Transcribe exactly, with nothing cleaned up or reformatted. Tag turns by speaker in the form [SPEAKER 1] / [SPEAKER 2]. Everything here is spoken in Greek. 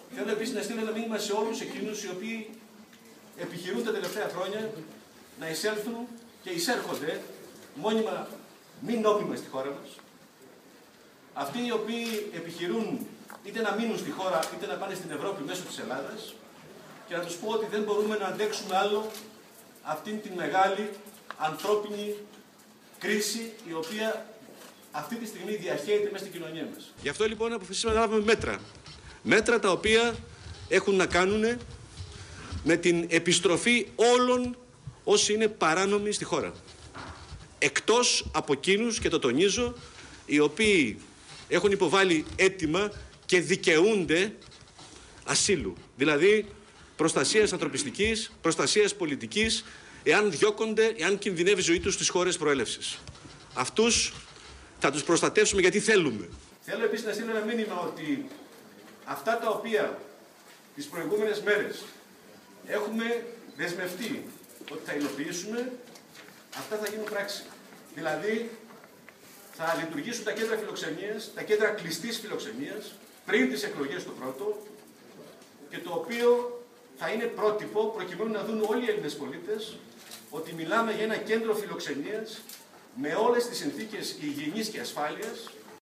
[SPEAKER 1] Θέλω επίσης να στείλω ένα μήνυμα σε όλους εκείνους οι οποίοι επιχειρούν τα τελευταία χρόνια να εισέλθουν και εισέρχονται μόνιμα μη νόμιμα στη χώρα μας. Αυτοί οι οποίοι επιχειρούν είτε να μείνουν στη χώρα είτε να πάνε στην Ευρώπη μέσω της Ελλάδας, και να τους πω ότι δεν μπορούμε να αντέξουμε άλλο αυτήν την μεγάλη ανθρώπινη κρίση η οποία αυτή τη στιγμή διαχέεται μέσα στην κοινωνία μας. Γι' αυτό λοιπόν αποφασίσαμε να λάβουμε μέτρα. Μέτρα τα οποία έχουν να κάνουν με την επιστροφή όλων όσοι είναι παράνομοι στη χώρα. Εκτός από εκείνους, και το τονίζω, οι οποίοι έχουν υποβάλει αίτημα και δικαιούνται ασύλου. Δηλαδή προστασίας ανθρωπιστικής, προστασίας πολιτικής, εάν διώκονται, εάν κινδυνεύει η ζωή τους στις χώρες προέλευσης. Αυτούς θα τους προστατεύσουμε γιατί θέλουμε. Θέλω επίσης να στείλω ένα μήνυμα ότι αυτά τα οποία τις προηγούμενες μέρες έχουμε δεσμευτεί ότι θα υλοποιήσουμε, αυτά θα γίνουν πράξη. Δηλαδή θα λειτουργήσουν τα κέντρα φιλοξενίας, τα κέντρα κλειστής φιλοξενίας, πριν τις εκλογές του πρώτου, και το οποίο θα είναι πρότυπο προκειμένου να δουν όλοι οι Έλληνες πολίτες ότι μιλάμε για ένα κέντρο φιλοξενίας με όλες τις συνθήκες υγιεινής και ασφάλειας,